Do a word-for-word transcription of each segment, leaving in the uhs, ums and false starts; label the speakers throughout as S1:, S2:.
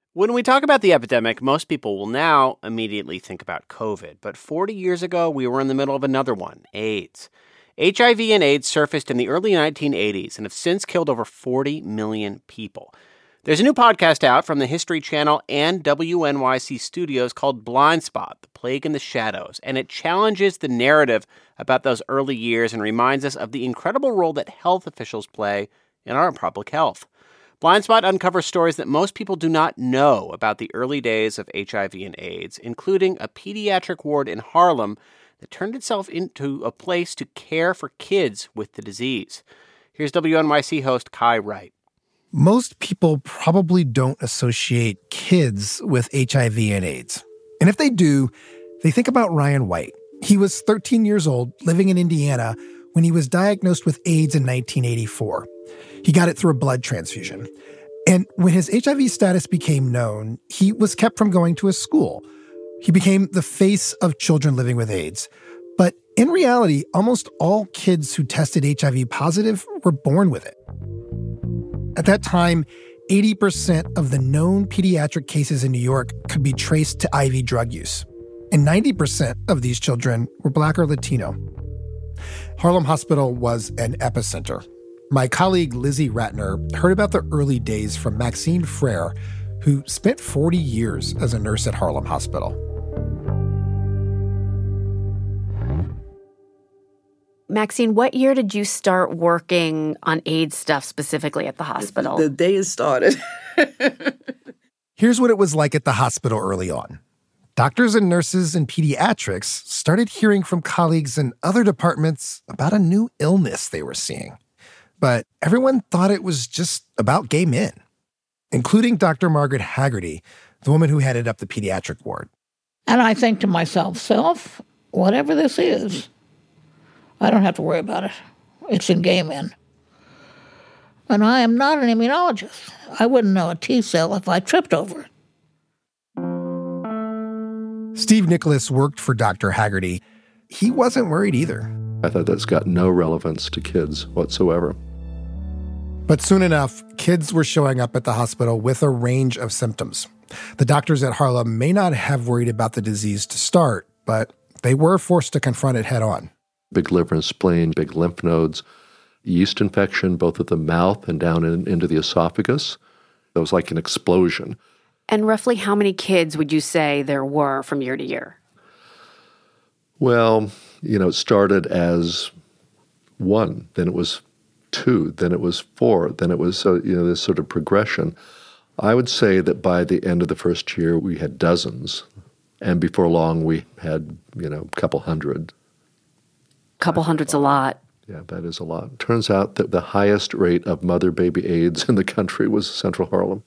S1: When we talk about the epidemic, most people will now immediately think about COVID. But forty years ago, we were in the middle of another one, AIDS. H I V and AIDS surfaced in the early nineteen eighties and have since killed over forty million people. There's a new podcast out from the History Channel and W N Y C Studios called Blind Spot, The Plague in the Shadows, and it challenges the narrative about those early years and reminds us of the incredible role that health officials play in our public health. Blind Spot uncovers stories that most people do not know about the early days of H I V and AIDS, including a pediatric ward in Harlem that turned itself into a place to care for kids with the disease. Here's W N Y C host Kai Wright.
S2: Most people probably don't associate kids with H I V and AIDS. And if they do, they think about Ryan White. He was thirteen years old, living in Indiana, when he was diagnosed with AIDS in nineteen eighty-four. He got it through a blood transfusion. And when his H I V status became known, he was kept from going to his school. He became the face of children living with AIDS. But in reality, almost all kids who tested H I V positive were born with it. At that time, eighty percent of the known pediatric cases in New York could be traced to I V drug use. And ninety percent of these children were Black or Latino. Harlem Hospital was an epicenter. My colleague Lizzie Ratner heard about the early days from Maxine Frere, who spent forty years as a nurse at Harlem Hospital.
S3: Maxine, what year did you start working on AIDS stuff specifically at the hospital?
S4: The day it started.
S2: Here's what it was like at the hospital early on. Doctors and nurses in pediatrics started hearing from colleagues in other departments about a new illness they were seeing. But everyone thought it was just about gay men, including Doctor Margaret Haggerty, the woman who headed up the pediatric ward.
S5: And I think to myself, self, whatever this is, I don't have to worry about it. It's in gay men. And I am not an immunologist. I wouldn't know a T cell if I tripped over it.
S2: Steve Nicholas worked for Doctor Haggerty. He wasn't worried either.
S6: I thought that's got no relevance to kids whatsoever.
S2: But soon enough, kids were showing up at the hospital with a range of symptoms. The doctors at Harlem may not have worried about the disease to start, but they were forced to confront it head on.
S6: Big liver and spleen, big lymph nodes, yeast infection, both at the mouth and down in, into the esophagus. It was like an explosion.
S3: And roughly how many kids would you say there were from year to year?
S6: Well, you know, it started as one, then it was two, then it was four, then it was, uh, you know, this sort of progression. I would say that by the end of the first year, we had dozens. And before long, we had, you know, a couple hundred.
S3: Couple hundred's a lot.
S6: Yeah, that is a lot. Turns out that the highest rate of mother-baby AIDS in the country was Central Harlem.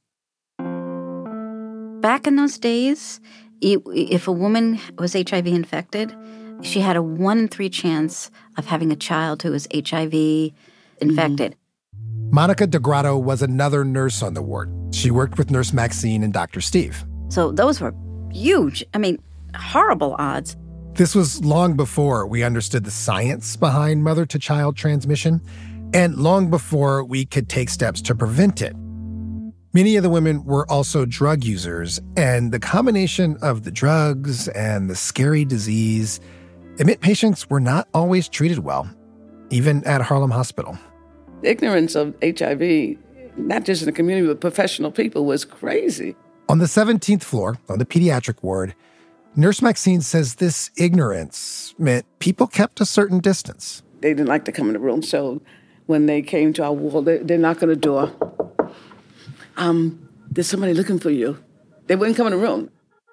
S7: Back in those days, if a woman was H I V infected, she had a one in three chance of having a child who was H I V infected.
S2: Mm-hmm. Monica DeGrotto was another nurse on the ward. She worked with Nurse Maxine and Doctor Steve.
S7: So those were huge, I mean, horrible odds.
S2: This was long before we understood the science behind mother-to-child transmission, and long before we could take steps to prevent it. Many of the women were also drug users, and the combination of the drugs and the scary disease, it meant patients were not always treated well, even at Harlem Hospital.
S4: The ignorance of H I V, not just in the community, but professional people, was crazy.
S2: On the seventeenth floor, on the pediatric ward, Nurse Maxine says this ignorance meant people kept a certain distance.
S4: They didn't like to come in the room, so when they came to our ward, they, they knocked on the door. Um, there's somebody looking for you. They wouldn't come in the room.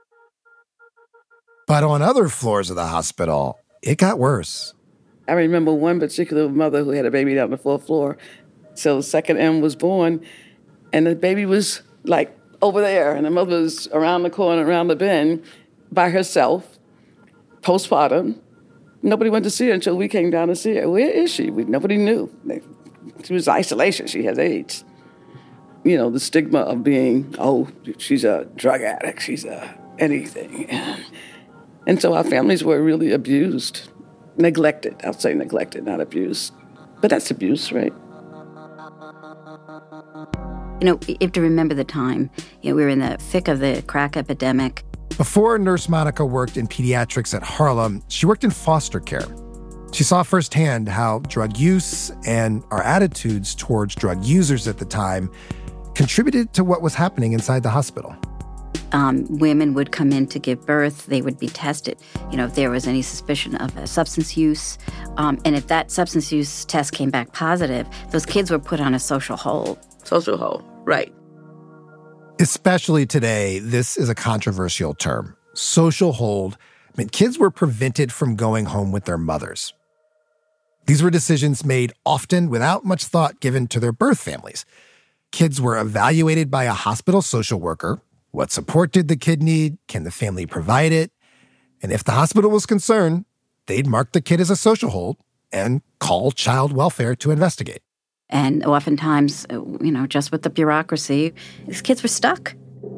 S2: But on other floors of the hospital, it got worse.
S4: I remember one particular mother who had a baby down on the fourth floor. So the second M was born, and the baby was like over there, and the mother was around the corner, around the bend, by herself, postpartum. Nobody went to see her until we came down to see her. Where is she? We, nobody knew. She was isolation. She has AIDS. You know, the stigma of being, oh, she's a drug addict. She's a anything. And so our families were really abused, neglected. I'll say neglected, not abused. But that's abuse, right?
S7: You know, you have to remember the time. You know, we were in the thick of the crack epidemic.
S2: Before Nurse Monica worked in pediatrics at Harlem, she worked in foster care. She saw firsthand how drug use and our attitudes towards drug users at the time contributed to what was happening inside the hospital.
S7: Um, women would come in to give birth. They would be tested, you know, if there was any suspicion of a substance use. Um, and if that substance use test came back positive, those kids were put on a social hold.
S4: Social hold, right.
S2: Especially today, this is a controversial term. Social hold meant kids were prevented from going home with their mothers. These were decisions made often without much thought given to their birth families. Kids were evaluated by a hospital social worker. What support did the kid need? Can the family provide it? And if the hospital was concerned, they'd mark the kid as a social hold and call child welfare to investigate.
S7: And oftentimes, you know, just with the bureaucracy, these kids were stuck.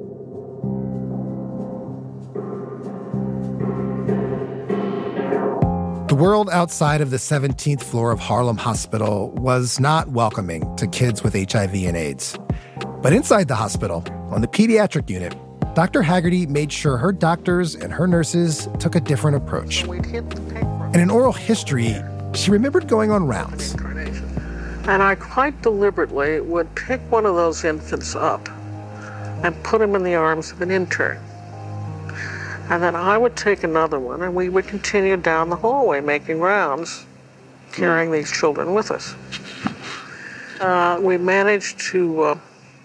S2: The world outside of the seventeenth floor of Harlem Hospital was not welcoming to kids with H I V and AIDS. But inside the hospital, on the pediatric unit, Doctor Haggerty made sure her doctors and her nurses took a different approach. And in oral history, she remembered going on rounds.
S5: And I quite deliberately would pick one of those infants up and put him in the arms of an intern. And then I would take another one, and we would continue down the hallway making rounds, carrying these children with us. Uh, we managed to uh,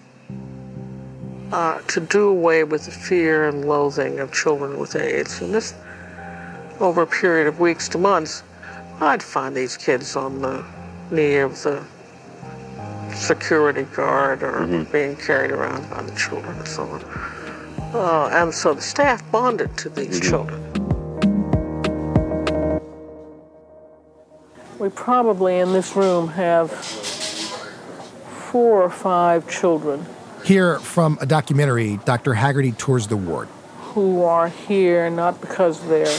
S5: uh, to do away with the fear and loathing of children with AIDS. And this, over a period of weeks to months, I'd find these kids on the knee of the security guard or mm-hmm. being carried around by the children and so on. Uh, and so the staff bonded to these mm-hmm. children. We probably in this room have four or five children.
S2: Here from a documentary, Doctor Haggerty tours the ward.
S5: Who are here not because they're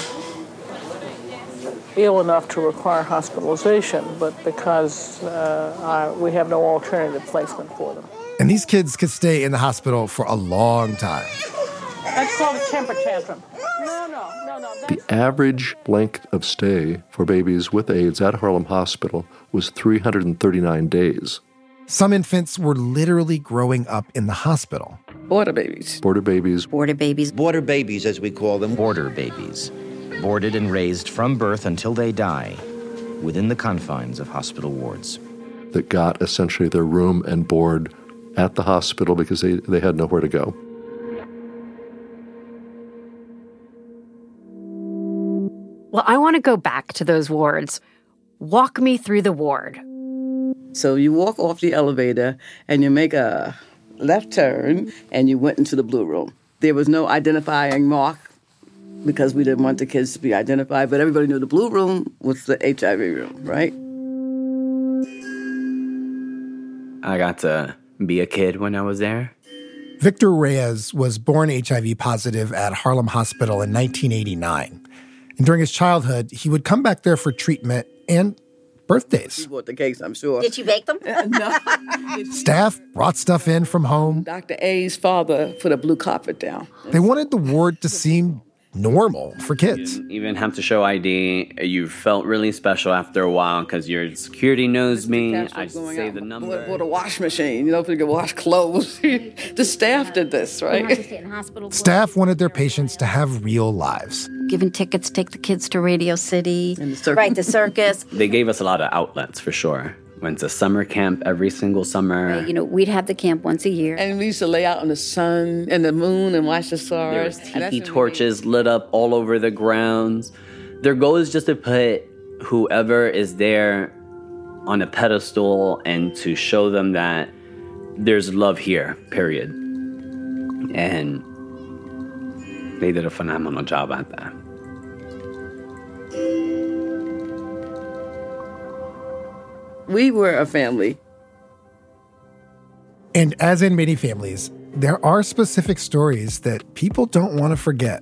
S5: ill enough to require hospitalization, but because uh, I, we have no alternative placement for them.
S2: And these kids could stay in the hospital for a long time.
S5: That's called a temper tantrum. No, no, no, no.
S6: The average length of stay for babies with AIDS at Harlem Hospital was three hundred thirty-nine days.
S2: Some infants were literally growing up in the hospital.
S4: Border babies.
S6: Border babies.
S7: Border babies.
S8: Border babies, as we call them.
S9: Border babies. Boarded and raised from birth until they die within the confines of hospital wards.
S6: That got essentially their room and board at the hospital because they, they had nowhere to go.
S3: Well, I want to go back to those wards. Walk me through the ward.
S4: So you walk off the elevator and you make a left turn and you went into the blue room. There was no identifying mark because we didn't want the kids to be identified, but everybody knew the blue room was the H I V room, right?
S1: I got to be a kid when I was there.
S2: Victor Reyes was born H I V positive at Harlem Hospital in nineteen eighty-nine. And during his childhood, he would come back there for treatment and birthdays.
S4: We bought the cakes, I'm sure.
S7: Did you bake them?
S4: No.
S2: Staff brought stuff in from home.
S4: Doctor A's father put a blue carpet down.
S2: They wanted the ward to seem normal for kids.
S1: You didn't even have to show I D. You felt really special after a while because your security knows me. I say the number.
S4: Bought, bought a wash machine, you know, if you could wash clothes. The staff did this, right?
S2: Staff wanted their patients to have real lives.
S7: Giving tickets, take the kids to Radio City.
S4: And the circus.
S7: Right, the circus.
S1: They gave us a lot of outlets, for sure. Went to summer camp every single summer.
S7: Right, you know, we'd have the camp once a year.
S4: And we used to lay out in the sun and the moon and watch the stars.
S1: There was tiki torches lit up all over the grounds. Their goal is just to put whoever is there on a pedestal and to show them that there's love here, period. And they did a phenomenal job at that.
S4: We were a family.
S2: And as in many families, there are specific stories that people don't want to forget.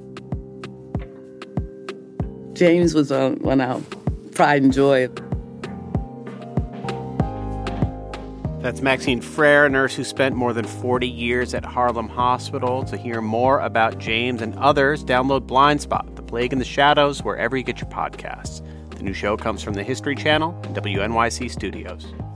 S4: James was uh, one of our pride and joy.
S1: That's Maxine Frere, a nurse who spent more than forty years at Harlem Hospital. To hear more about James and others, download Blind Spot, The Plague in the Shadows, wherever you get your podcasts. The new show comes from the History Channel and W N Y C Studios.